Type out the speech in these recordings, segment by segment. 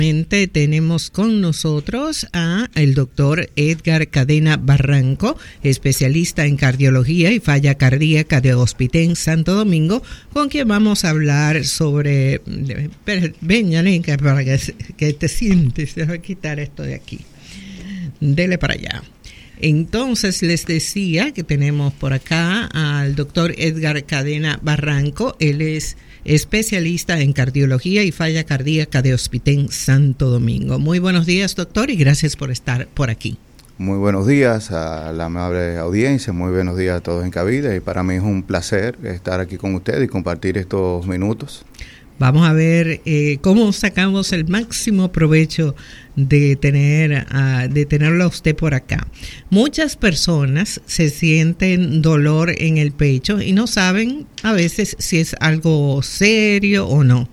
Tenemos con nosotros a el doctor Edgar Cadena Barranco, especialista en cardiología y falla cardíaca de Hospitén Santo Domingo, con quien vamos a hablar sobre... Ven, Yaninka, para que te sientes. Déjame quitar esto de aquí. Dele para allá. Entonces les decía que tenemos por acá al doctor Edgar Cadena Barranco. Él es especialista en cardiología y falla cardíaca de Hospitén Santo Domingo. Muy buenos días, doctor, y gracias por estar por aquí. Muy buenos días a la amable audiencia, muy buenos días a todos en cabina, y para mí es un placer estar aquí con ustedes y compartir estos minutos. Vamos a ver cómo sacamos el máximo provecho de tenerlo a usted por acá. Muchas personas se sienten dolor en el pecho y no saben a veces si es algo serio o no.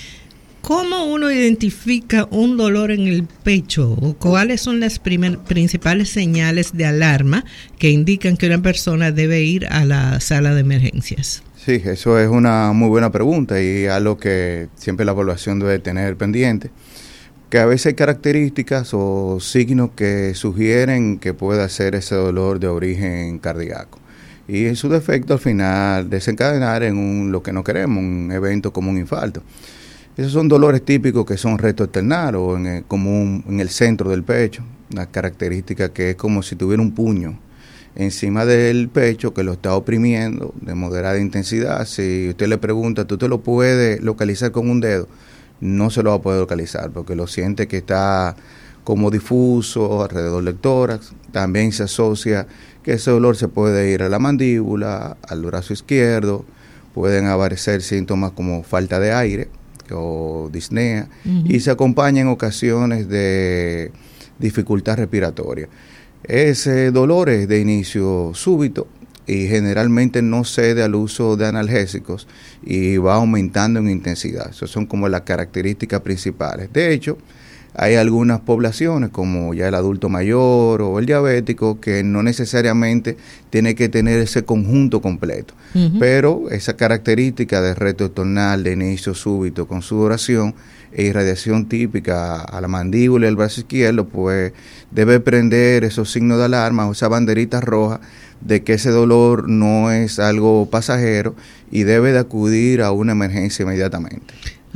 ¿Cómo uno identifica un dolor en el pecho? ¿O cuáles son las principales señales de alarma que indican que una persona debe ir a la sala de emergencias? Sí, eso es una muy buena pregunta y algo que siempre la población debe tener pendiente, que a veces hay características o signos que sugieren que pueda ser ese dolor de origen cardíaco y en su defecto al final desencadenar en lo que no queremos, un evento como un infarto. Esos son dolores típicos que son recto externar o en el centro del pecho, una característica que es como si tuviera un puño encima del pecho que lo está oprimiendo de moderada intensidad. Si usted le pregunta, ¿tú te lo puedes localizar con un dedo? No se lo va a poder localizar porque lo siente que está como difuso alrededor del tórax. También se asocia que ese dolor se puede ir a la mandíbula, al brazo izquierdo. Pueden aparecer síntomas como falta de aire o disnea, y se acompaña en ocasiones de dificultad respiratoria. Ese dolor es de inicio súbito y generalmente no cede al uso de analgésicos y va aumentando en intensidad. Esas son como las características principales. De hecho, hay algunas poblaciones como ya el adulto mayor o el diabético que no necesariamente tiene que tener ese conjunto completo, pero esa característica de recto external de inicio súbito con sudoración e irradiación típica a la mandíbula y al brazo izquierdo, pues debe prender esos signos de alarma o esa banderita roja de que ese dolor no es algo pasajero y debe de acudir a una emergencia inmediatamente.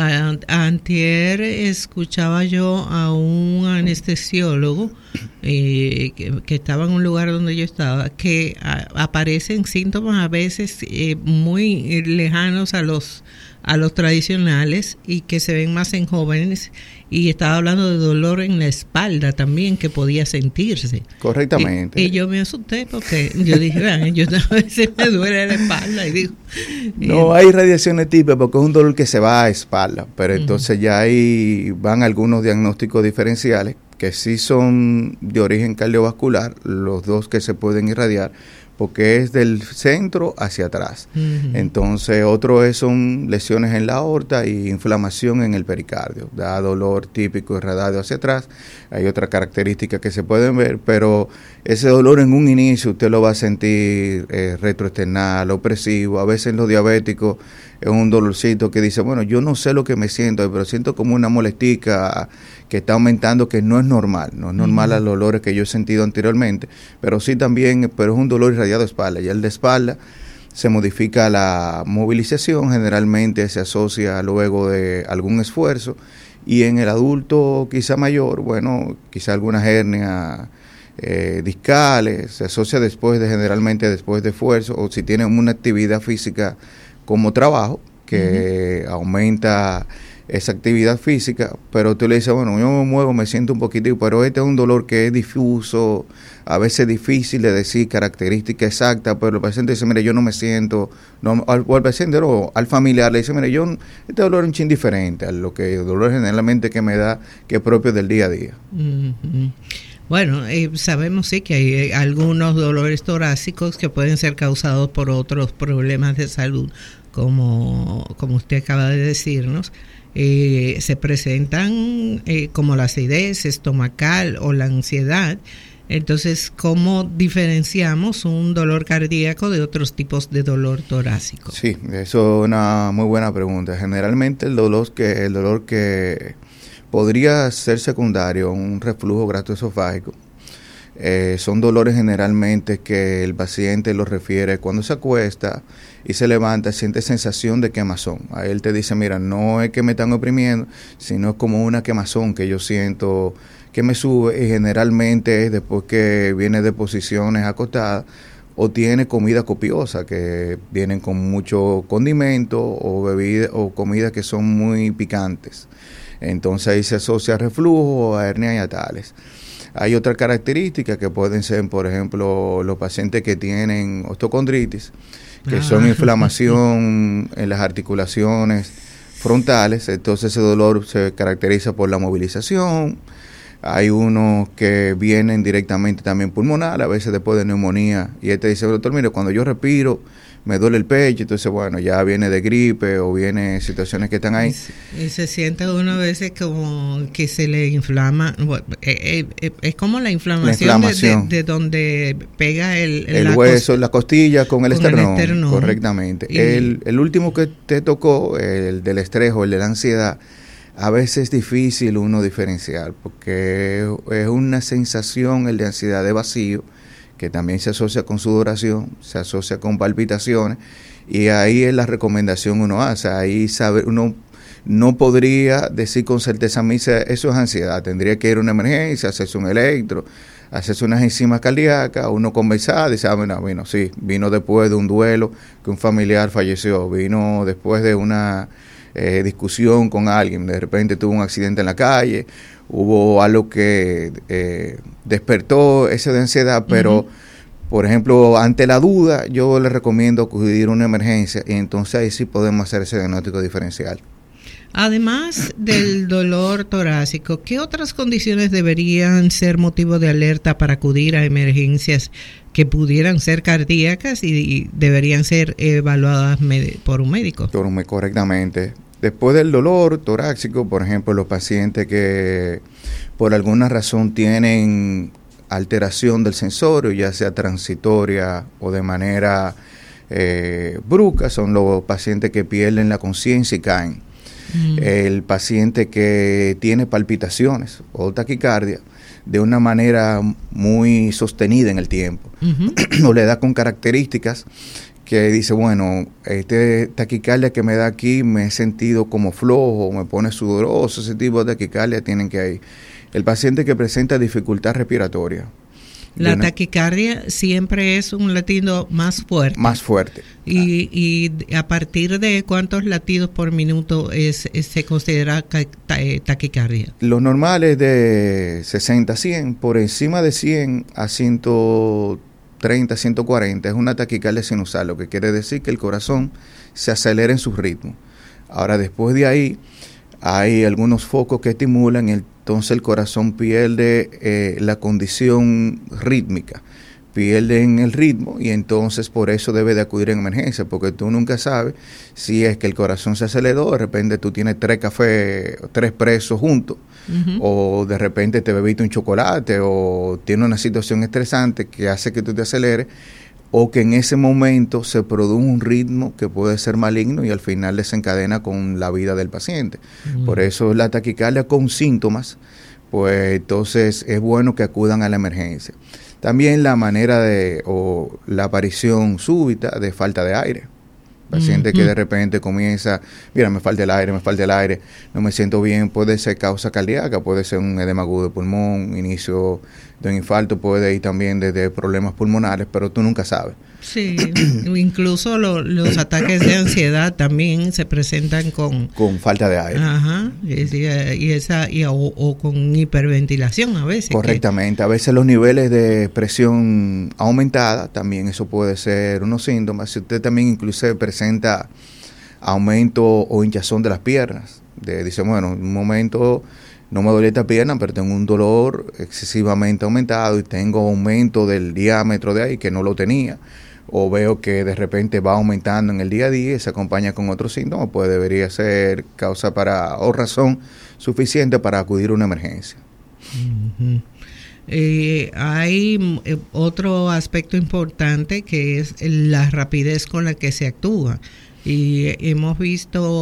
Antier escuchaba yo a un anestesiólogo que estaba en un lugar donde yo estaba, que aparecen síntomas a veces muy lejanos a los tradicionales y que se ven más en jóvenes, y estaba hablando de dolor en la espalda también que podía sentirse. Correctamente. Y yo me asusté porque yo dije, yo a veces me duele la espalda y digo... No hay radiaciones típicas porque es un dolor que se va a espalda, pero entonces ya ahí van algunos diagnósticos diferenciales que sí son de origen cardiovascular, los dos que se pueden irradiar, porque es del centro hacia atrás. Entonces, otro son lesiones en la aorta y inflamación en el pericardio. Da dolor típico irradiado hacia atrás. Hay otras características que se pueden ver, pero ese dolor en un inicio usted lo va a sentir retroesternal, opresivo. A veces en los diabéticos es un dolorcito que dice, bueno, yo no sé lo que me siento, pero siento como una molestica que está aumentando, que no es normal. No es normal a los dolores que yo he sentido anteriormente, pero sí también, pero es un dolor irradiado de espalda. Y el de espalda se modifica la movilización, generalmente se asocia luego de algún esfuerzo, y en el adulto quizá mayor, bueno, quizá algunas hernias discales, se asocia generalmente después de esfuerzo, o si tienen una actividad física como trabajo, que aumenta esa actividad física, pero tú le dices, bueno, yo me muevo, me siento un poquitico, pero este es un dolor que es difuso, a veces difícil de decir característica exacta, pero el paciente dice, mire, yo no me siento, o al paciente o al familiar le dice, mire, este dolor es un chin diferente a lo que el dolor generalmente que me da, que es propio del día a día. Bueno, sabemos sí que hay algunos dolores torácicos que pueden ser causados por otros problemas de salud, como usted acaba de decirnos. Se presentan como la acidez estomacal o la ansiedad. Entonces, ¿cómo diferenciamos un dolor cardíaco de otros tipos de dolor torácico? Sí, eso es una muy buena pregunta. Generalmente el dolor que podría ser secundario un reflujo gastroesofágico. Son dolores generalmente que el paciente los refiere cuando se acuesta y se levanta, siente sensación de quemazón. A él te dice, mira, no es que me están oprimiendo, sino es como una quemazón que yo siento que me sube, y generalmente es después que viene de posiciones acostadas o tiene comida copiosa, que vienen con mucho condimento o bebida o comidas que son muy picantes. Entonces ahí se asocia a reflujo, a hernias hiatales. Hay otras características que pueden ser, por ejemplo, los pacientes que tienen osteocondritis, que son inflamación en las articulaciones frontales. Entonces ese dolor se caracteriza por la movilización. Hay unos que vienen directamente también pulmonar, a veces después de neumonía, y él te dice, doctor, mire, cuando yo respiro me duele el pecho, entonces bueno, ya viene de gripe o viene situaciones que están ahí. Y se siente uno a veces como que se le inflama, es como la inflamación, de donde pega el hueso, la costilla con el esternón, correctamente. El último que te tocó, el del estrés o el de la ansiedad, a veces es difícil uno diferenciar, porque es una sensación, el de ansiedad, de vacío, que también se asocia con sudoración, se asocia con palpitaciones, y ahí es la recomendación uno hace. Ahí sabe, uno no podría decir con certeza, eso es ansiedad, tendría que ir a una emergencia, hacerse un electro, hacerse unas enzimas cardíacas, uno conversar, dice, bueno, sí, vino después de un duelo, que un familiar falleció, vino después de una discusión con alguien, de repente tuvo un accidente en la calle, hubo algo que despertó ese de ansiedad, pero por ejemplo, ante la duda, yo le recomiendo acudir a una emergencia, y entonces ahí sí podemos hacer ese diagnóstico diferencial. Además del dolor torácico, ¿qué otras condiciones deberían ser motivo de alerta para acudir a emergencias que pudieran ser cardíacas y deberían ser evaluadas por un médico? Correctamente. Después del dolor torácico, por ejemplo, los pacientes que por alguna razón tienen alteración del sensorio, ya sea transitoria o de manera brusca, son los pacientes que pierden la conciencia y caen. El paciente que tiene palpitaciones o taquicardia de una manera muy sostenida en el tiempo, o le da con características que dice, bueno, taquicardia que me da aquí me he sentido como flojo, me pone sudoroso, ese tipo de taquicardia tienen que ir. El paciente que presenta dificultad respiratoria. La taquicardia siempre es un latido más fuerte. Más fuerte. Y a partir de cuántos latidos por minuto se considera taquicardia. Lo normal es de 60 a 100, por encima de 100 a 130, 140 es una taquicardia sinusal, lo que quiere decir que el corazón se acelera en su ritmo. Ahora, después de ahí, hay algunos focos que estimulan, entonces el corazón pierde la condición rítmica, pierde en el ritmo, y entonces por eso debe de acudir en emergencia, porque tú nunca sabes si es que el corazón se aceleró, de repente tú tienes 3 cafés, 3 presos juntos, o de repente te bebiste un chocolate, o tienes una situación estresante que hace que tú te aceleres, o que en ese momento se produce un ritmo que puede ser maligno y al final desencadena con la vida del paciente. Por eso la taquicardia con síntomas, pues entonces es bueno que acudan a la emergencia. También la manera o la aparición súbita de falta de aire. Paciente que de repente comienza, mira, me falta el aire, no me siento bien, puede ser causa cardíaca, puede ser un edema agudo de pulmón, inicio de un infarto, puede ir también desde problemas pulmonares, pero tú nunca sabes. Sí, incluso los ataques de ansiedad también se presentan con falta de aire. Ajá, o con hiperventilación a veces. Correctamente, a veces los niveles de presión aumentada, también eso puede ser unos síntomas. Si usted también inclusive presenta aumento o hinchazón de las piernas, dice, bueno, en un momento no me duele esta pierna, pero tengo un dolor excesivamente aumentado y tengo aumento del diámetro de ahí que no lo tenía, o veo que de repente va aumentando en el día a día y se acompaña con otros síntomas, pues debería ser causa o razón suficiente para acudir a una emergencia. Hay otro aspecto importante que es la rapidez con la que se actúa, y hemos visto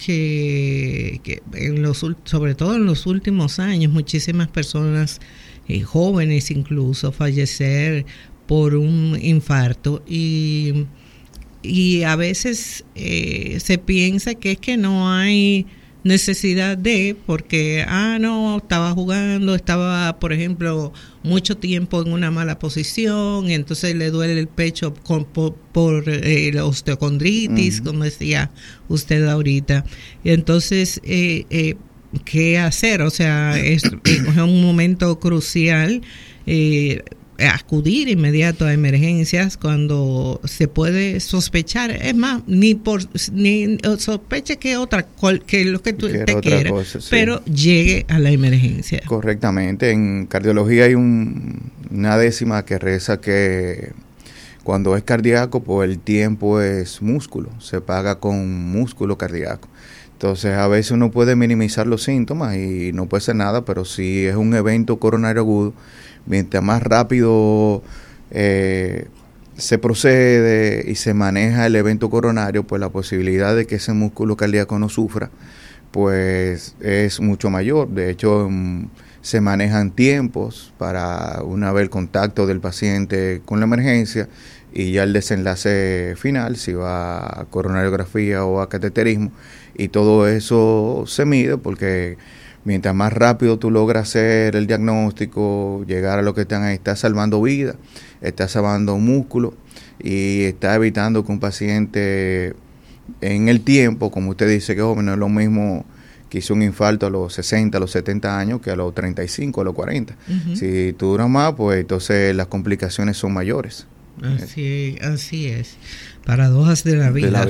que sobre todo en los últimos años, muchísimas personas, jóvenes incluso, fallecer por un infarto y a veces se piensa que es que no hay necesidad porque no, estaba jugando, estaba por ejemplo mucho tiempo en una mala posición y entonces le duele el pecho por la osteocondritis, como decía usted ahorita, y entonces ¿qué hacer? O sea, es un momento crucial acudir inmediato a emergencias cuando se puede sospechar, es más, ni sospeche que que lo que tú te quieras, cosa, sí, pero llegue a la emergencia. Correctamente. En cardiología hay una décima que reza que cuando es cardíaco, pues el tiempo es músculo, se paga con músculo cardíaco. Entonces a veces uno puede minimizar los síntomas y no puede ser nada, pero si es un evento coronario agudo, mientras más rápido se procede y se maneja el evento coronario, pues la posibilidad de que ese músculo cardíaco no sufra, pues es mucho mayor. De hecho, se manejan tiempos para una vez el contacto del paciente con la emergencia y ya el desenlace final, si va a coronariografía o a cateterismo, y todo eso se mide porque mientras más rápido tú logras hacer el diagnóstico, llegar a lo que están ahí, estás salvando vidas, estás salvando músculo y estás evitando que un paciente en el tiempo, como usted dice que joven, no es lo mismo que hizo un infarto a los 60, a los 70 años que a los 35, a los 40. Uh-huh. Si tú duras más, pues entonces las complicaciones son mayores. Así es. Paradojas de la vida.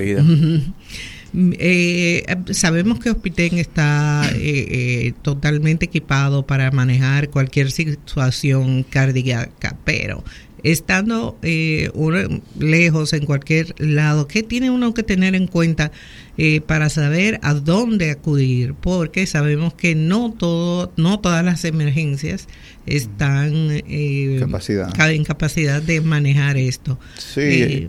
Sabemos que Hospitén está totalmente equipado para manejar cualquier situación cardíaca, pero estando uno lejos en cualquier lado, ¿qué tiene uno que tener en cuenta para saber a dónde acudir? Porque sabemos que no todas las emergencias están en capacidad de manejar esto. Sí,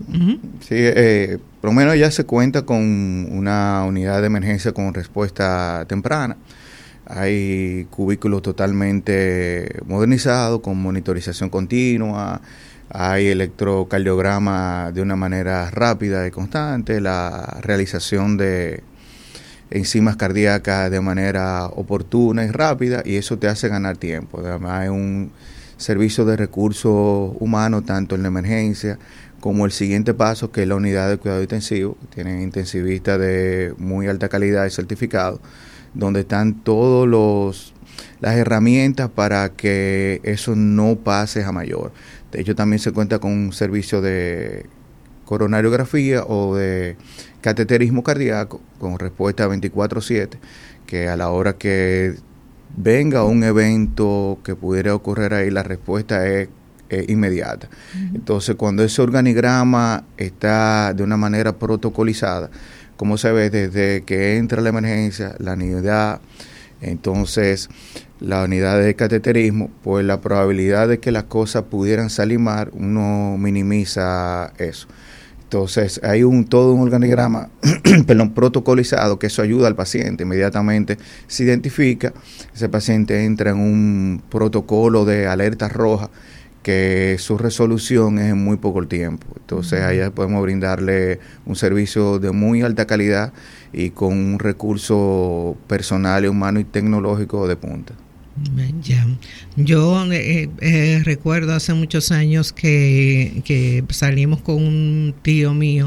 por lo menos ya se cuenta con una unidad de emergencia con respuesta temprana. Hay cubículos totalmente modernizados con monitorización continua, hay electrocardiograma de una manera rápida y constante, la realización de enzimas cardíacas de manera oportuna y rápida, y eso te hace ganar tiempo. Además hay un servicio de recursos humanos tanto en la emergencia como el siguiente paso, que es la unidad de cuidado intensivo. Tienen intensivistas de muy alta calidad y certificados, donde están todas las herramientas para que eso no pase a mayor. De hecho, también se cuenta con un servicio de coronariografía o de cateterismo cardíaco con respuesta 24/7, que a la hora que venga un evento que pudiera ocurrir ahí, la respuesta es inmediata. Uh-huh. Entonces, cuando ese organigrama está de una manera protocolizada, como se ve desde que entra la emergencia, la unidad, entonces la unidad de cateterismo, pues la probabilidad de que las cosas pudieran salir mal, uno minimiza eso. Entonces hay todo un organigrama protocolizado, que eso ayuda al paciente. Inmediatamente se identifica, ese paciente entra en un protocolo de alerta roja, que su resolución es en muy poco tiempo. Entonces allá podemos brindarle un servicio de muy alta calidad y con un recurso personal, humano y tecnológico de punta. Ya. Yo recuerdo hace muchos años que salimos con un tío mío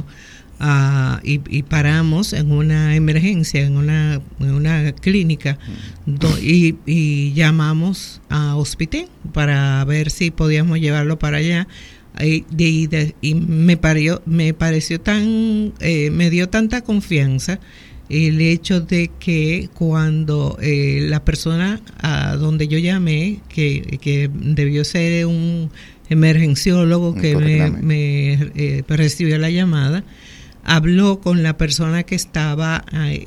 y paramos en una emergencia, en una clínica, y llamamos a Hospitén para ver si podíamos llevarlo para allá. Y me pareció me dio tanta confianza el hecho de que cuando la persona a donde yo llamé, que debió ser un emergenciólogo que me recibió la llamada, habló con la persona que estaba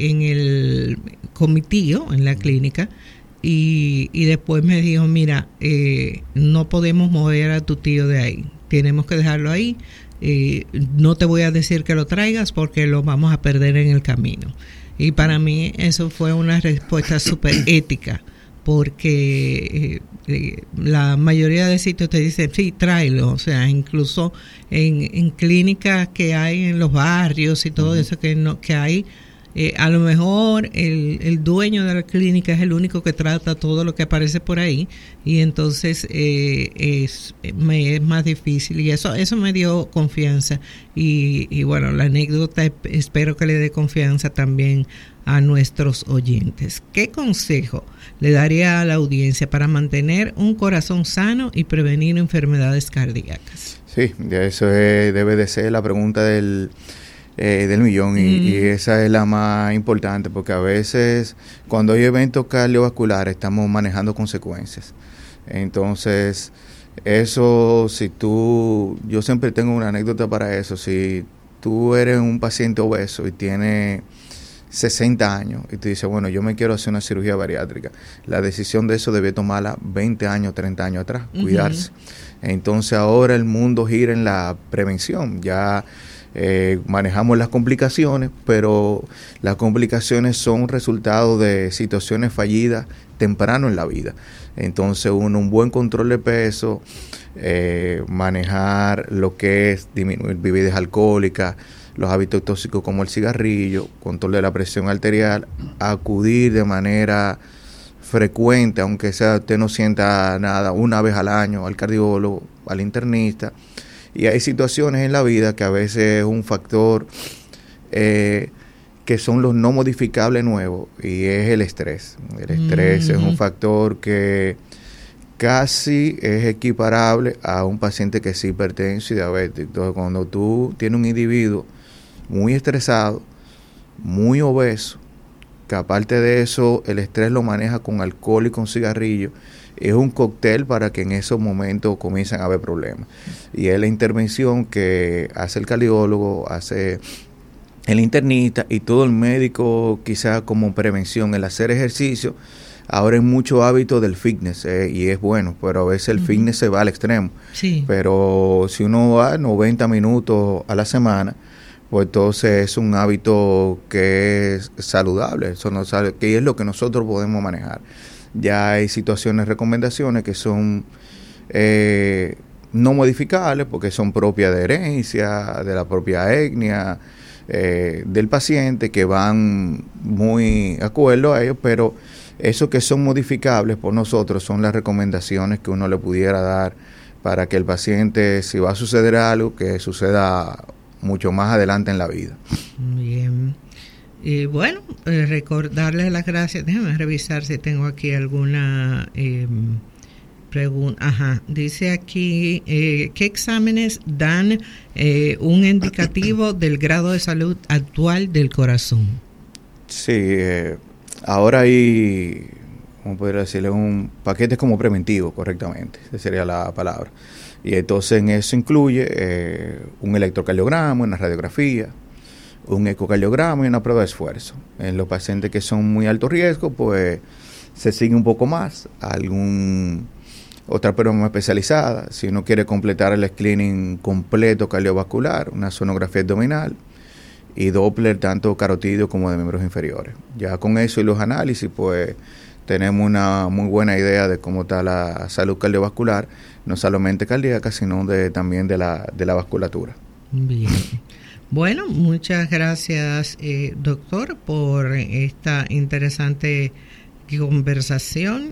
con mi tío en la clínica, y después me dijo, mira, no podemos mover a tu tío de ahí, tenemos que dejarlo ahí, no te voy a decir que lo traigas porque lo vamos a perder en el camino. Y para mí eso fue una respuesta súper ética, porque la mayoría de sitios te dicen, sí, tráelo, o sea, incluso en clínicas que hay en los barrios y todo eso que hay, a lo mejor el dueño de la clínica es el único que trata todo lo que aparece por ahí, y entonces es más difícil, y eso me dio confianza, y bueno, la anécdota espero que le dé confianza también a nuestros oyentes. ¿Qué consejo le daría a la audiencia para mantener un corazón sano y prevenir enfermedades cardíacas? Sí, eso debe de ser la pregunta del millón, y esa es la más importante, porque a veces cuando hay eventos cardiovasculares estamos manejando consecuencias. Entonces, eso, yo siempre tengo una anécdota para eso. Si tú eres un paciente obeso y tienes 60 años y te dice, bueno, yo me quiero hacer una cirugía bariátrica, la decisión de eso debe tomarla 20 años, 30 años atrás, cuidarse. Entonces ahora el mundo gira en la prevención, ya manejamos las complicaciones, pero las complicaciones son resultado de situaciones fallidas temprano en la vida. Entonces un buen control de peso, manejar lo que es disminuir bebidas alcohólicas, los hábitos tóxicos como el cigarrillo, control de la presión arterial, acudir de manera frecuente, aunque sea usted no sienta nada, una vez al año al cardiólogo, al internista. Y hay situaciones en la vida que a veces es un factor que son los no modificables nuevos, y es el estrés. El estrés es un factor que casi es equiparable a un paciente que es hipertenso y diabético. Entonces, cuando tú tienes un individuo muy estresado, muy obeso, que aparte de eso el estrés lo maneja con alcohol y con cigarrillo, es un cóctel para que en esos momentos comiencen a haber problemas. Y es la intervención que hace el cardiólogo, hace el internista y todo el médico, quizás como prevención, el hacer ejercicio. Ahora hay mucho hábito del fitness, y es bueno, pero a veces el fitness se va al extremo. Sí. Pero si uno va 90 minutos a la semana, pues entonces es un hábito que es saludable, eso no sabe, que es lo que nosotros podemos manejar. Ya hay situaciones, recomendaciones que son no modificables porque son propias de herencia, de la propia etnia del paciente, que van muy de acuerdo a ellos, pero eso que son modificables por nosotros son las recomendaciones que uno le pudiera dar para que el paciente, si va a suceder algo, que suceda mucho más adelante en la vida. Bien. Y bueno, recordarles las gracias. Déjame revisar si tengo aquí alguna pregunta. Dice aquí, ¿qué exámenes dan un indicativo del grado de salud actual del corazón? Sí, ahora hay, ¿cómo podría decirle? Un paquete como preventivo, correctamente, esa sería la palabra. Y entonces en eso incluye un electrocardiograma, una radiografía, un ecocardiograma y una prueba de esfuerzo. En los pacientes que son muy alto riesgo, pues se sigue un poco más, otra prueba más especializada. Si uno quiere completar el screening completo cardiovascular, una sonografía abdominal y Doppler tanto carotidio como de miembros inferiores. Ya con eso y los análisis, pues tenemos una muy buena idea de cómo está la salud cardiovascular, no solamente cardíaca, sino también de la vasculatura. Bien. Bueno, muchas gracias, doctor, por esta interesante conversación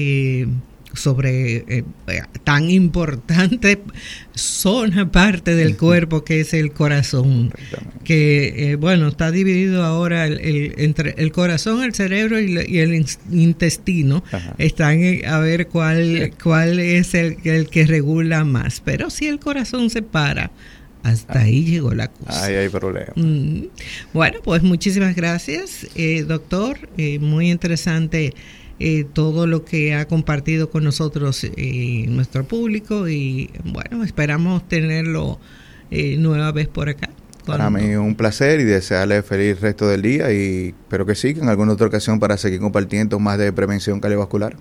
sobre tan importante zona, parte del cuerpo que es el corazón, que bueno, está dividido ahora entre el corazón, el cerebro y el intestino. Ajá. Están a ver cuál es el que regula más, pero si el corazón se para, hasta ahí llegó la cosa. Ahí hay problema. Bueno, pues muchísimas gracias, doctor. Muy interesante todo lo que ha compartido con nosotros nuestro público, y bueno, esperamos tenerlo nueva vez por acá. Para mí un placer, y desearle feliz resto del día, y espero que sí, que en alguna otra ocasión para seguir compartiendo más de prevención cardiovascular.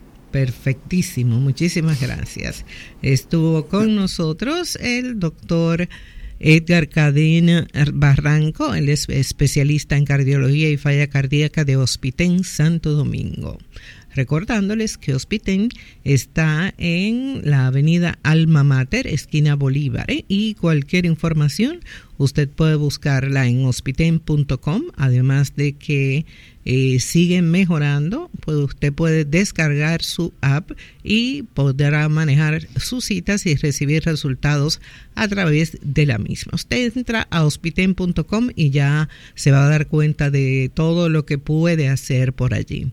Perfectísimo, muchísimas gracias. Estuvo con nosotros el doctor Edgar Cadena Barranco, él es especialista en cardiología y falla cardíaca de Hospitén Santo Domingo. Recordándoles que Hospitén está en la avenida Alma Mater, esquina Bolívar, y cualquier información usted puede buscarla en hospitén.com, además de que siguen mejorando, pues usted puede descargar su app y podrá manejar sus citas y recibir resultados a través de la misma. Usted entra a hospitén.com y ya se va a dar cuenta de todo lo que puede hacer por allí.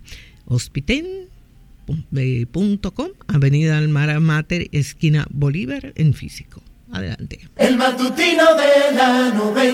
Hospitén.com, avenida Alma Mater, esquina Bolívar, en físico. Adelante. El matutino de la 90.